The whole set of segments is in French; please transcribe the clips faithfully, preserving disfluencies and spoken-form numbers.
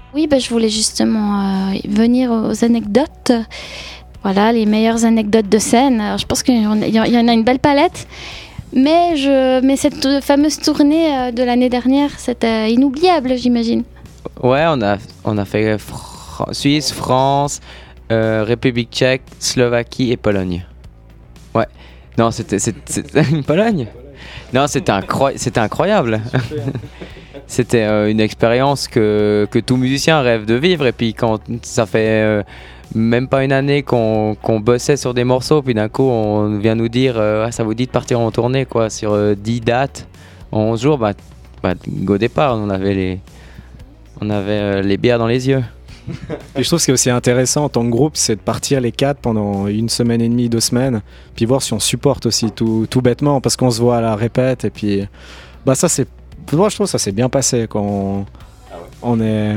Oui, bah, je voulais justement euh, venir aux anecdotes. Voilà, les meilleures anecdotes de scène. Alors, je pense qu'il y en a, il y en a une belle palette. Mais, je, mais cette fameuse tournée de l'année dernière, c'était inoubliable, j'imagine. Ouais, on a, on a fait Fr- Suisse, France, euh, République tchèque, Slovaquie et Pologne. Ouais. Non, c'était, c'était, c'était une Pologne. Non, c'était, incro- c'était incroyable. C'était euh, une expérience que, que tout musicien rêve de vivre. Et puis quand ça fait euh, même pas une année qu'on, qu'on bossait sur des morceaux, puis d'un coup on vient nous dire euh, ah, ça vous dit de partir en tournée quoi, sur euh, dix dates en onze jours, bah, bah, au départ on avait les, on avait, euh, les bières dans les yeux. Et je trouve ce qui est aussi intéressant en tant que groupe, c'est de partir les quatre pendant une semaine et demie, deux semaines, puis voir si on supporte aussi tout, tout bêtement, parce qu'on se voit à la répète, et puis bah ça c'est, moi je trouve que ça s'est bien passé quand on, on est,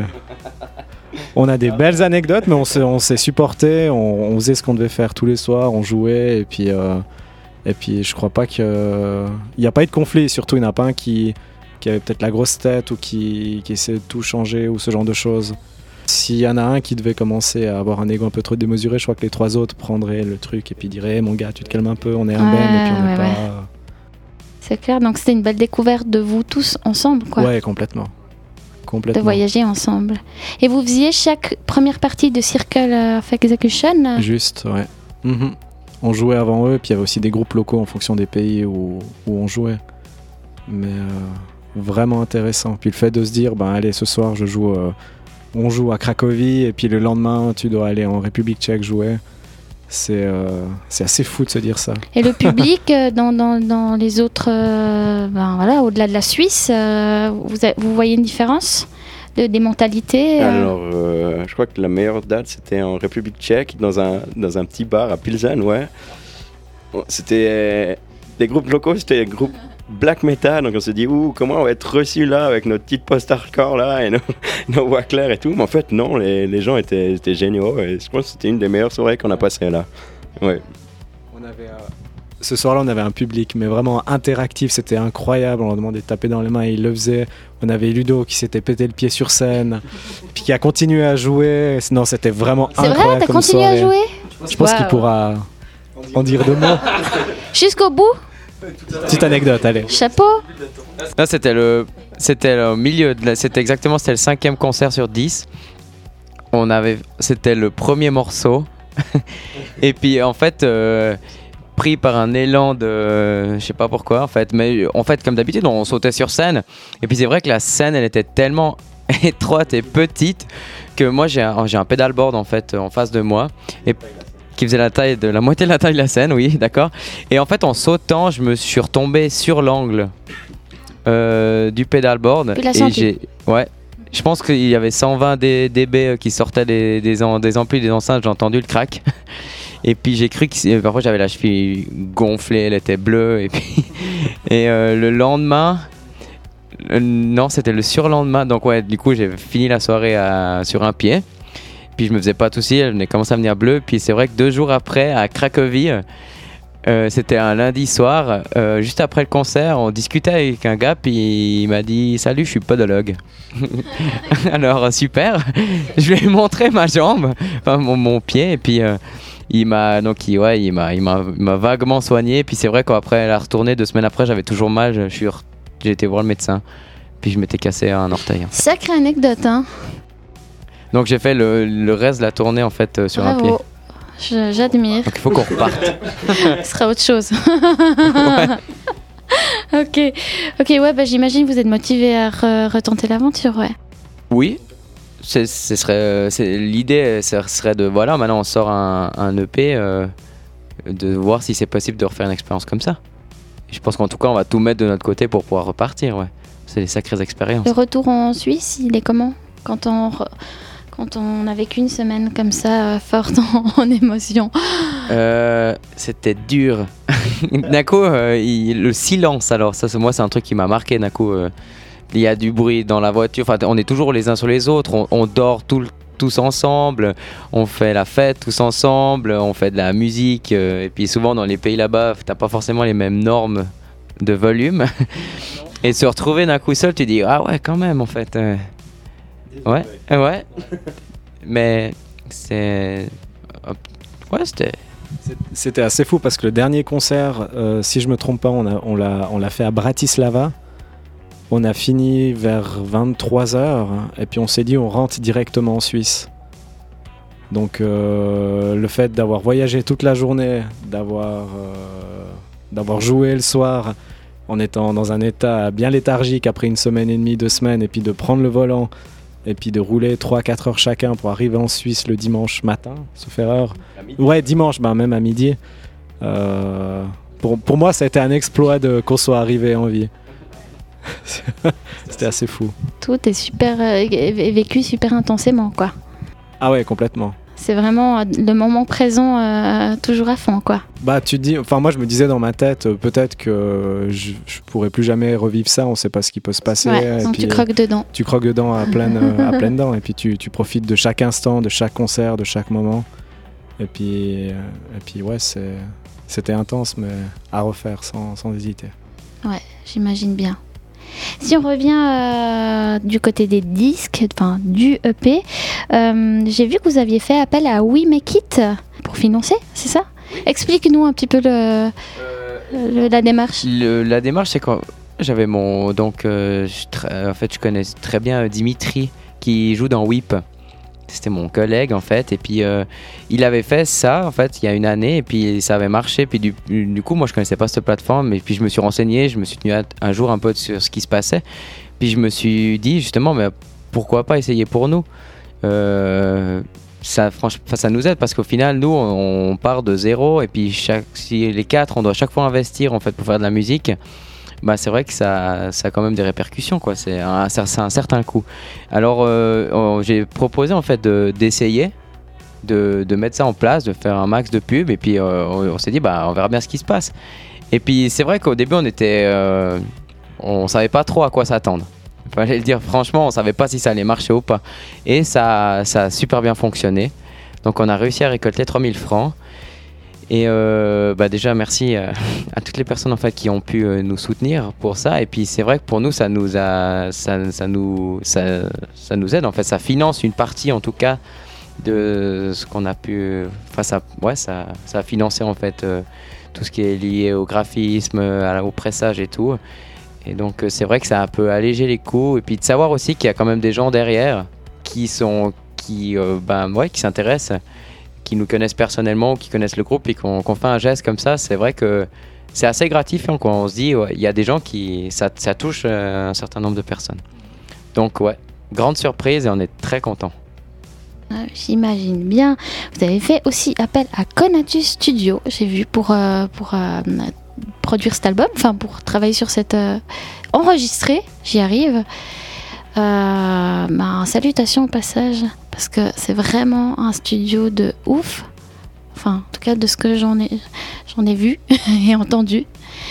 on a des belles anecdotes, mais on s'est, on s'est supporté, on, on faisait ce qu'on devait faire tous les soirs, on jouait, et puis euh, et puis je crois pas que, il n'y a pas eu de conflit, surtout il n'y en a pas un qui, qui avait peut-être la grosse tête ou qui, qui essaie de tout changer ou ce genre de choses. S'il y en a un qui devait commencer à avoir un ego un peu trop démesuré, je crois que les trois autres prendraient le truc et puis diraient hey, mon gars, tu te calmes un peu, on est un ouais, band et puis on n'est ouais, pas... ouais. C'est clair, donc c'était une belle découverte de vous tous ensemble, quoi. Ouais, complètement. complètement. De voyager ensemble. Et vous faisiez chaque première partie de Circle of Execution? Juste, ouais. Mm-hmm. On jouait avant eux, puis il y avait aussi des groupes locaux en fonction des pays où, où on jouait. Mais euh, vraiment intéressant. Puis le fait de se dire, ben allez, ce soir, je joue... Euh, on joue à Cracovie et puis le lendemain tu dois aller en République tchèque jouer. C'est, euh, c'est assez fou de se dire ça. Et le public euh, dans, dans, dans les autres, euh, ben voilà, au-delà de la Suisse, euh, vous, a, vous voyez une différence de, des mentalités euh... Alors, euh, je crois que la meilleure date c'était en République tchèque, dans un, dans un petit bar à Pilsen, ouais. C'était les groupes locaux, c'était les groupes black metal, donc on se dit ouh, comment on va être reçus là avec notre petite post-hardcore là et nos, nos voix claires et tout, mais en fait non, les, les gens étaient, étaient géniaux et je pense que c'était une des meilleures soirées qu'on a passées là. Ouais. On avait, euh, ce soir-là on avait un public mais vraiment interactif, c'était incroyable, on leur demandait de taper dans les mains et ils le faisaient. On avait Ludo qui s'était pété le pied sur scène puis qui a continué à jouer, non c'était vraiment C'est incroyable. C'est vrai, t'as continué soirée. à jouer? Je pense wow. qu'il pourra en dire deux mots. Jusqu'au bout? Petite anecdote, allez. Chapeau. Non, c'était le, c'était le milieu, de la, c'était exactement, c'était le cinquième concert sur dix. On avait, c'était le premier morceau. Et puis en fait, euh, pris par un élan de, je sais pas pourquoi en fait, mais en fait comme d'habitude, on sautait sur scène. Et puis c'est vrai que la scène, elle était tellement étroite et petite que moi j'ai un, j'ai un pedalboard en fait en face de moi. Et qui faisait la taille de la moitié de la taille de la scène, oui, d'accord. Et en fait, en sautant, je me suis retombé sur l'angle euh, du pedalboard. Tu l'as et senti? j'ai, ouais, je pense qu'il y avait cent vingt décibels qui sortaient des, des, des amplis, des enceintes. J'ai entendu le crack. Et puis j'ai cru que parfois j'avais la cheville gonflée, elle était bleue. Et puis et euh, le lendemain, euh, non, c'était le surlendemain. Donc ouais, du coup, j'ai fini la soirée à, sur un pied. Puis je me faisais pas de soucis, elle venait commencer à venir bleue. Puis c'est vrai que deux jours après, à Cracovie, euh, c'était un lundi soir, euh, juste après le concert, on discutait avec un gars, puis il m'a dit « Salut, je suis podologue ». Alors super, je lui ai montré ma jambe, enfin mon, mon pied, et puis euh, il m'a donc il, ouais, il m'a, il m'a, il m'a vaguement soigné. Puis c'est vrai qu'après la retournée, deux semaines après, j'avais toujours mal. Je suis, j'ai été voir le médecin, puis je m'étais cassé un orteil. Sacrée anecdote, hein. Donc j'ai fait le, le reste de la tournée en fait euh, sur Bravo. un pied. Je, j'admire. Donc il faut qu'on reparte. Ce sera autre chose. Ouais. Ok, ok, ouais, bah, j'imagine que vous êtes motivé à re- retenter l'aventure, ouais. Oui, c'est, ce serait, c'est, l'idée ce serait de, voilà, maintenant on sort un, un E P, euh, de voir si c'est possible de refaire une expérience comme ça. Et je pense qu'en tout cas on va tout mettre de notre côté pour pouvoir repartir, ouais. C'est des sacrées expériences. Le retour en Suisse, il est comment? Quand on, re... Quand on a vécu une semaine comme ça, euh, forte en, en émotion. Euh, c'était dur. D'un coup, euh, il, le silence, alors ça, c'est, moi, c'est un truc qui m'a marqué. D'un coup, euh, il y a du bruit dans la voiture. Enfin, on est toujours les uns sur les autres. On, on dort tout, tous ensemble. On fait la fête tous ensemble. On fait de la musique. Euh, et puis souvent, dans les pays là-bas, t'as pas forcément les mêmes normes de volume. Et se retrouver d'un coup seul, tu dis ah ouais, quand même, en fait. Euh, Ouais, ouais. Mais c'est. Ouais, c'était. C'était assez fou parce que le dernier concert, euh, si je me trompe pas, on, a, on, l'a, on l'a fait à Bratislava. On a fini vers vingt-trois heures et puis on s'est dit on rentre directement en Suisse. Donc euh, le fait d'avoir voyagé toute la journée, d'avoir, euh, d'avoir joué le soir en étant dans un état bien léthargique après une semaine et demie, deux semaines, et puis de prendre le volant et puis de rouler trois à quatre heures chacun pour arriver en Suisse le dimanche matin, sauf erreur. Ouais, dimanche, bah, même à midi. Euh, pour, pour moi, ça a été un exploit de, qu'on soit arrivé en vie. C'était assez fou. Tout est super euh, est vécu super intensément, quoi. Ah ouais, complètement. C'est vraiment le moment présent, euh, toujours à fond, quoi. Bah, tu te dis, enfin, moi, je me disais dans ma tête, euh, peut-être que je, je pourrais plus jamais revivre ça. On sait pas ce qui peut se passer. Ouais, donc puis, tu croques dedans. Tu croques dedans à pleine, euh, à pleines dents, et puis tu, tu profites de chaque instant, de chaque concert, de chaque moment. Et puis, euh, et puis, ouais, c'est, c'était intense, mais à refaire sans, sans hésiter. Ouais, j'imagine bien. Si on revient euh, du côté des disques, enfin du E P, euh, j'ai vu que vous aviez fait appel à We Make It pour financer, c'est ça ? Oui. Explique-nous un petit peu le, euh, le, la démarche. Le, la démarche, c'est quand j'avais mon... Donc, euh, je tra... en fait, je connais très bien Dimitri qui joue dans Whip. C'était mon collègue en fait, et puis euh, il avait fait ça en fait il y a une année, et puis ça avait marché, puis du, du coup moi je connaissais pas cette plateforme, et puis je me suis renseigné, je me suis tenu un jour un peu sur ce qui se passait, puis je me suis dit justement mais pourquoi pas essayer pour nous, euh, ça, franchement, ça nous aide parce qu'au final nous on, on part de zéro, et puis chaque, si les quatre on doit chaque fois investir en fait pour faire de la musique. Bah, c'est vrai que ça, ça a quand même des répercussions, quoi. C'est un, c'est un certain coût. Alors euh, on, j'ai proposé en fait de, d'essayer de, de mettre ça en place, de faire un max de pub, et puis euh, on, on s'est dit bah on verra bien ce qui se passe. Et puis c'est vrai qu'au début on était euh, on savait pas trop à quoi s'attendre. Fallait le dire franchement, on savait pas si ça allait marcher ou pas. Et ça, ça a super bien fonctionné. Donc on a réussi à récolter trois mille francs. Et euh, bah déjà merci euh, à toutes les personnes en fait qui ont pu euh, nous soutenir pour ça. Et puis c'est vrai que pour nous ça nous a ça, ça nous ça, ça nous aide en fait, ça finance une partie en tout cas de ce qu'on a pu, enfin ça ouais ça ça a financé en fait euh, tout ce qui est lié au graphisme, à, au pressage et tout. Et donc euh, c'est vrai que ça a un peu allégé les coûts, et puis de savoir aussi qu'il y a quand même des gens derrière qui sont qui euh, ben ouais qui s'intéressent, qui nous connaissent personnellement, qui connaissent le groupe, et qu'on, qu'on fait un geste comme ça, c'est vrai que c'est assez gratifiant, quoi. On se dit, il ouais, y a des gens qui... Ça, ça touche un certain nombre de personnes. Donc, ouais, grande surprise, et on est très contents. J'imagine bien. Vous avez fait aussi appel à Konatus Studio, j'ai vu, pour, euh, pour euh, produire cet album, enfin, pour travailler sur cette... Euh, enregistré, j'y arrive. Euh, bah, salutations au passage, parce que c'est vraiment un studio de ouf, enfin en tout cas de ce que j'en ai, j'en ai vu et entendu.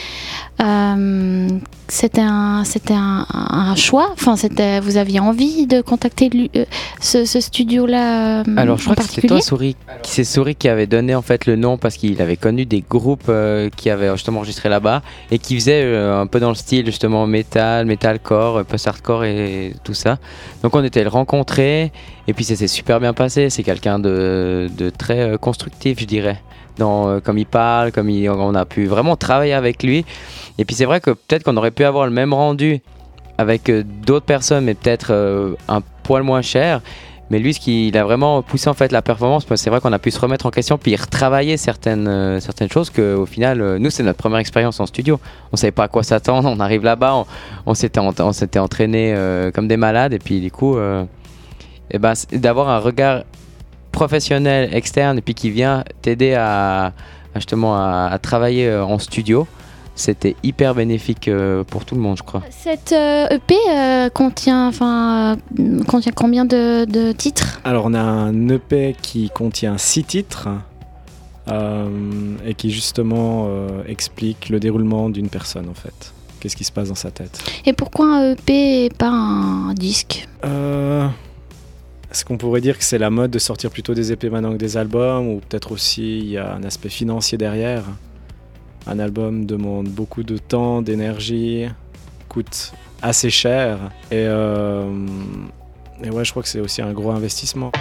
Euh, c'était un, c'était un, un choix, enfin c'était, vous aviez envie de contacter lui, euh, ce, ce studio-là. Euh, Alors je crois que c'était toi, Souris, Alors... c'est Souris qui avait donné en fait le nom parce qu'il avait connu des groupes euh, qui avaient justement enregistré là-bas et qui faisaient euh, un peu dans le style justement metal, metalcore, post-hardcore et tout ça. Donc on était le rencontrer, et puis ça s'est super bien passé. C'est quelqu'un de, de très euh, constructif, je dirais. Dans, euh, comme il parle, comme il, on a pu vraiment travailler avec lui. Et puis c'est vrai que peut-être qu'on aurait pu avoir le même rendu avec euh, d'autres personnes, mais peut-être euh, un poil moins cher. Mais lui, ce qu'il a vraiment poussé en fait la performance, parce que c'est vrai qu'on a pu se remettre en question puis retravailler certaines, euh, certaines choses qu'au final, euh, nous, c'est notre première expérience en studio. On savait pas à quoi s'attendre, on arrive là-bas, on, on, s'était, on, on s'était entraînés euh, comme des malades, et puis du coup, euh, et ben, d'avoir un regard professionnel externe et puis qui vient t'aider à, à justement à, à travailler en studio, c'était hyper bénéfique euh, pour tout le monde, je crois. Cette euh, E P euh, contient, enfin, euh, contient combien de, de titres ? Alors on a un E P qui contient six titres euh, et qui justement euh, explique le déroulement d'une personne en fait. Qu'est-ce qui se passe dans sa tête. Et pourquoi un E P et pas un disque ? euh... Est-ce qu'on pourrait dire que c'est la mode de sortir plutôt des E P maintenant que des albums, ou peut-être aussi il y a un aspect financier derrière. Un album demande beaucoup de temps, d'énergie, coûte assez cher, et euh, et ouais, je crois que c'est aussi un gros investissement.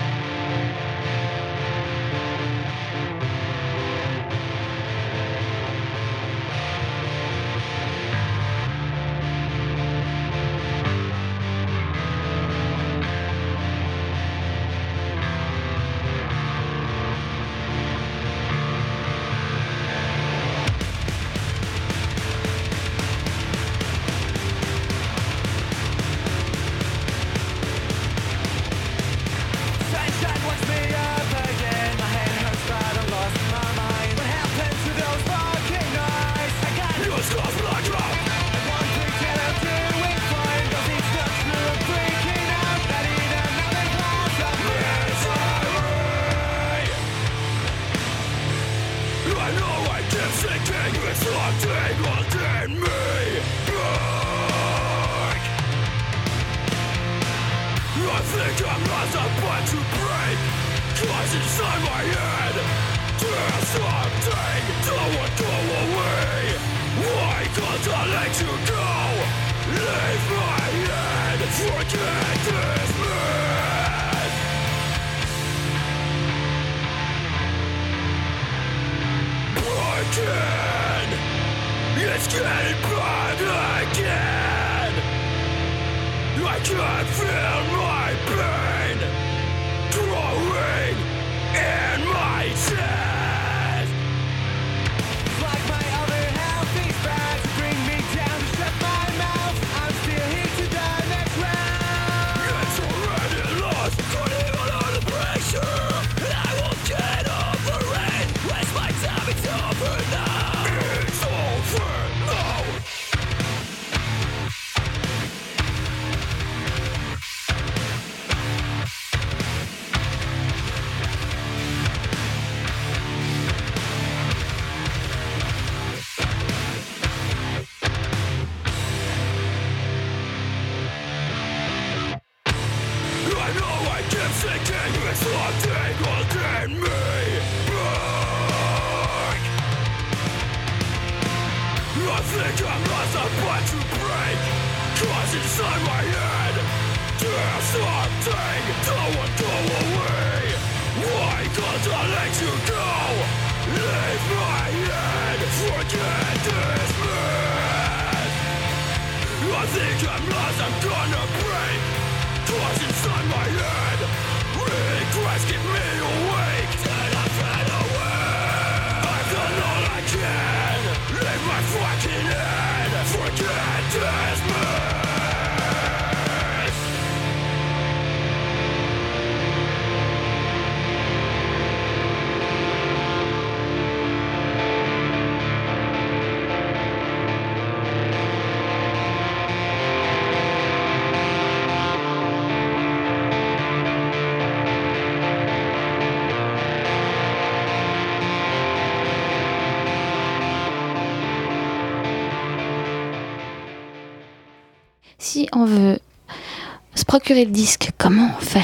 Si on veut se procurer le disque, comment on fait ?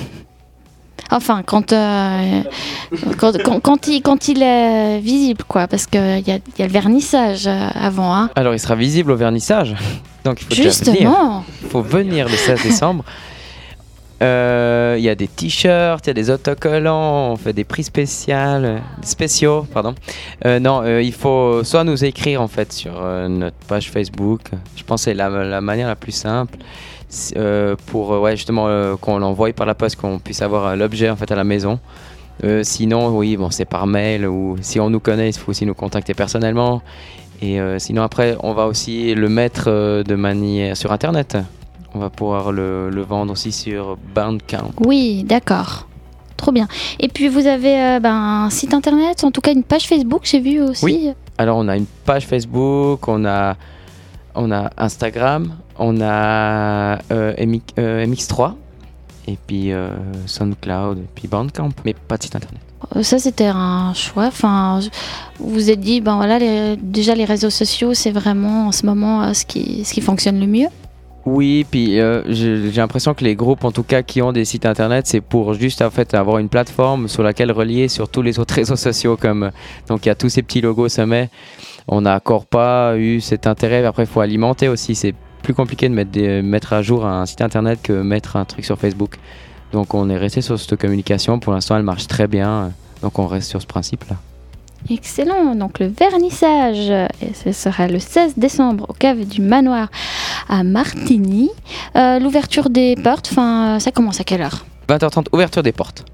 Enfin, quand, euh, quand, quand, quand, il, quand il est visible, quoi, parce qu'il y a, y a le vernissage avant. Hein. Alors, il sera visible au vernissage. Donc, il faut Justement. Il faut venir le seize décembre. Il euh, y a des t-shirts, il y a des autocollants, on fait des prix spéciaux, spéciaux, pardon. Euh, non, euh, il faut soit nous écrire en fait sur euh, notre page Facebook. Je pense que c'est la, la manière la plus simple euh, pour ouais justement euh, qu'on l'envoie par la poste, qu'on puisse avoir euh, l'objet en fait à la maison. Euh, sinon, oui, bon, c'est par mail ou si on nous connaît, il faut aussi nous contacter personnellement. Et euh, sinon après, on va aussi le mettre euh, de manière sur Internet. On va pouvoir le, le vendre aussi sur Bandcamp. Oui, d'accord. Trop bien. Et puis vous avez euh, ben, un site internet, en tout cas une page Facebook, j'ai vu aussi. Oui. Alors on a une page Facebook, on a, on a Instagram, on a euh, M X, euh, M X trois, et puis euh, SoundCloud, et puis Bandcamp, mais pas de site internet. Ça, c'était un choix. Enfin, vous vous êtes dit, ben voilà, les, déjà les réseaux sociaux, c'est vraiment en ce moment euh, ce qui, ce qui fonctionne le mieux. Oui, puis euh, j'ai, j'ai l'impression que les groupes, en tout cas, qui ont des sites internet, c'est pour juste en fait avoir une plateforme sur laquelle relier sur tous les autres réseaux sociaux. Comme donc il y a tous ces petits logos sommets. On n'a encore pas eu cet intérêt. Après, il faut alimenter aussi ces plus compliqué de mettre, des, mettre à jour un site internet que mettre un truc sur Facebook. Donc on est resté sur cette communication. Pour l'instant, elle marche très bien. Donc on reste sur ce principe-là. Excellent, donc le vernissage, et ce sera le seize décembre au cave du Manoir à Martigny. Euh, l'ouverture des portes, enfin, ça commence à quelle heure ? vingt heures trente, ouverture des portes.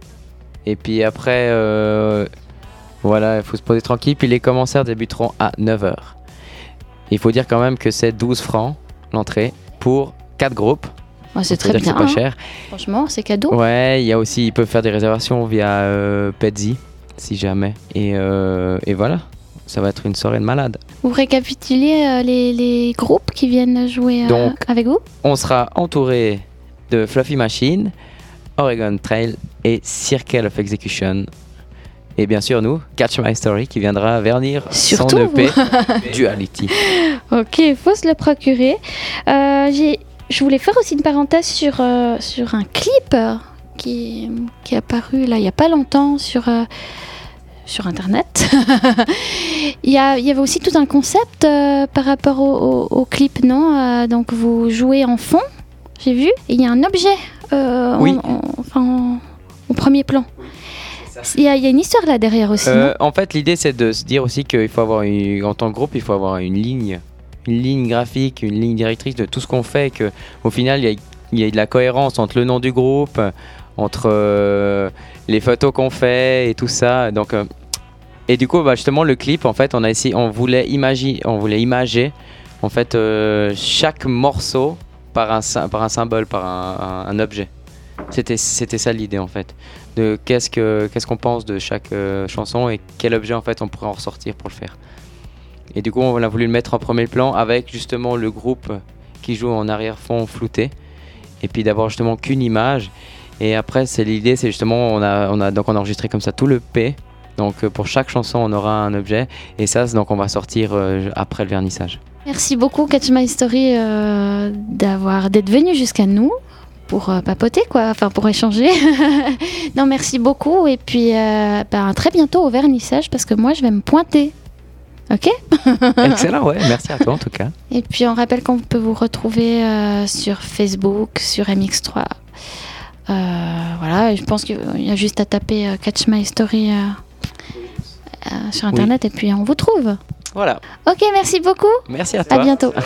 Et puis après, euh, voilà, il faut se poser tranquille. Puis les concerts débuteront à neuf heures. Il faut dire quand même que c'est douze francs l'entrée pour quatre groupes. Ouais, c'est très bien, c'est pas hein. cher. Franchement, c'est cadeau. Ouais, il y a aussi, ils peuvent faire des réservations via euh, Petsy, si jamais. Et, euh, et voilà, ça va être une soirée de malade. Vous récapitulez euh, les, les groupes qui viennent jouer euh, Donc, avec vous ? On sera entouré de Fluffy Machine, Oregon Trail et Circle of Execution. Et bien sûr, nous, Catch My Story, qui viendra vernir Surtout son E P Duality. Ok, il faut se le procurer. Euh, j'ai, je voulais faire aussi une parenthèse sur, euh, sur un clip euh, qui, qui est apparu là, il n'y a pas longtemps sur, euh, sur Internet. il, y a, il y avait aussi tout un concept euh, par rapport au, au, au clip, non euh, Donc vous jouez en fond, j'ai vu, et il y a un objet euh, oui. en, en, enfin, au premier plan. Il y, a, il y a une histoire là derrière aussi. Euh, non en fait, l'idée, c'est de se dire aussi qu'il faut avoir, une, en tant que groupe, il faut avoir une ligne, une ligne graphique, une ligne directrice de tout ce qu'on fait. Que, au final, il y a, il y a de la cohérence entre le nom du groupe, entre euh, les photos qu'on fait et tout ça. Donc, euh, et du coup, bah, justement, le clip, en fait, on a essayé, on voulait imaginer, on voulait imager, en fait, euh, chaque morceau par un, par un symbole, par un, un, un objet. C'était, c'était ça l'idée en fait, de qu'est-ce, que, qu'est-ce qu'on pense de chaque euh, chanson et quel objet en fait on pourrait en ressortir pour le faire. Et du coup on a voulu le mettre en premier plan avec justement le groupe qui joue en arrière-fond flouté et puis d'avoir justement qu'une image. Et après c'est l'idée, c'est justement on a, on a, donc on a enregistré comme ça tout le P, donc euh, pour chaque chanson on aura un objet et ça donc on va sortir euh, après le vernissage. Merci beaucoup Catch My Story euh, d'avoir, d'être venu jusqu'à nous pour euh, papoter quoi, enfin pour échanger. Non merci beaucoup et puis euh, bah, très bientôt au vernissage parce que moi je vais me pointer. Ok. Excellent, ouais, merci à toi en tout cas. Et puis on rappelle qu'on peut vous retrouver euh, sur Facebook, sur M X trois. Euh, voilà, et je pense qu'il y a juste à taper euh, Catch My Story euh, euh, sur internet oui. Et puis on vous trouve. Voilà. Ok, merci beaucoup. Merci à toi. À bientôt.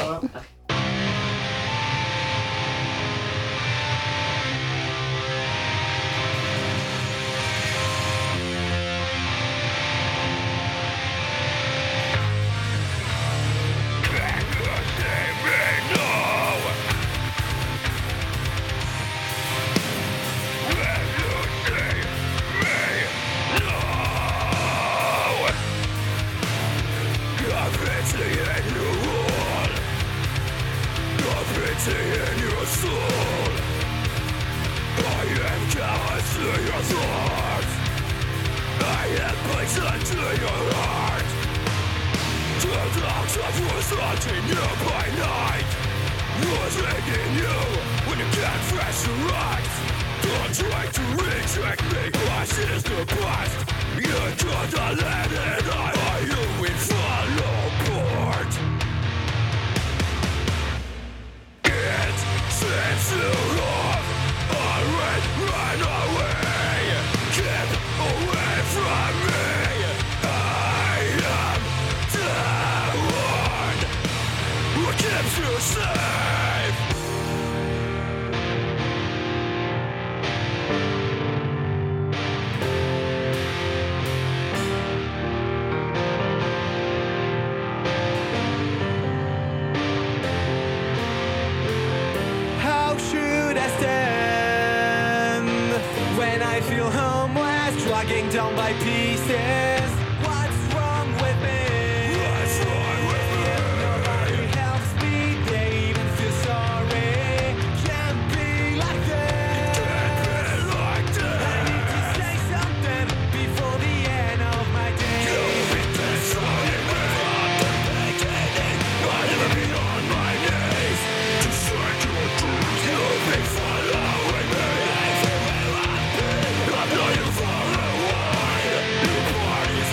Down by pieces. What's wrong with me? What's wrong with me? Nobody helps me, they even feel sorry. Can't be like this. Can't be like this. I need to say something before the end of my day. You've been sorry from the beginning. I'll never be on my knees to say your truth. You've been following me everywhere I've been. I'm not your father. Parties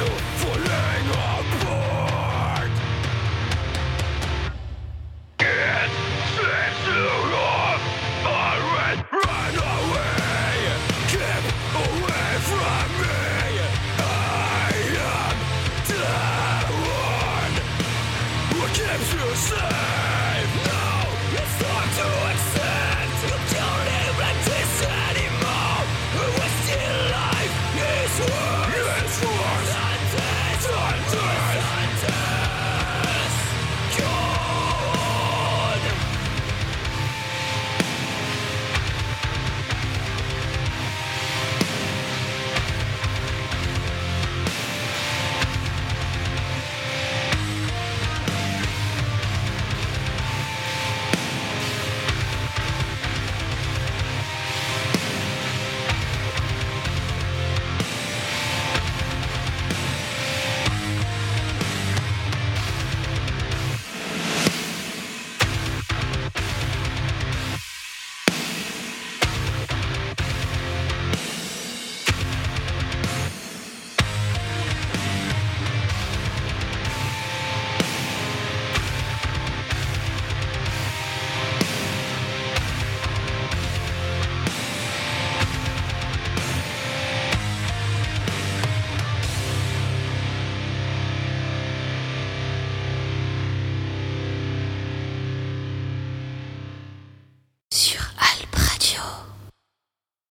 falling apart.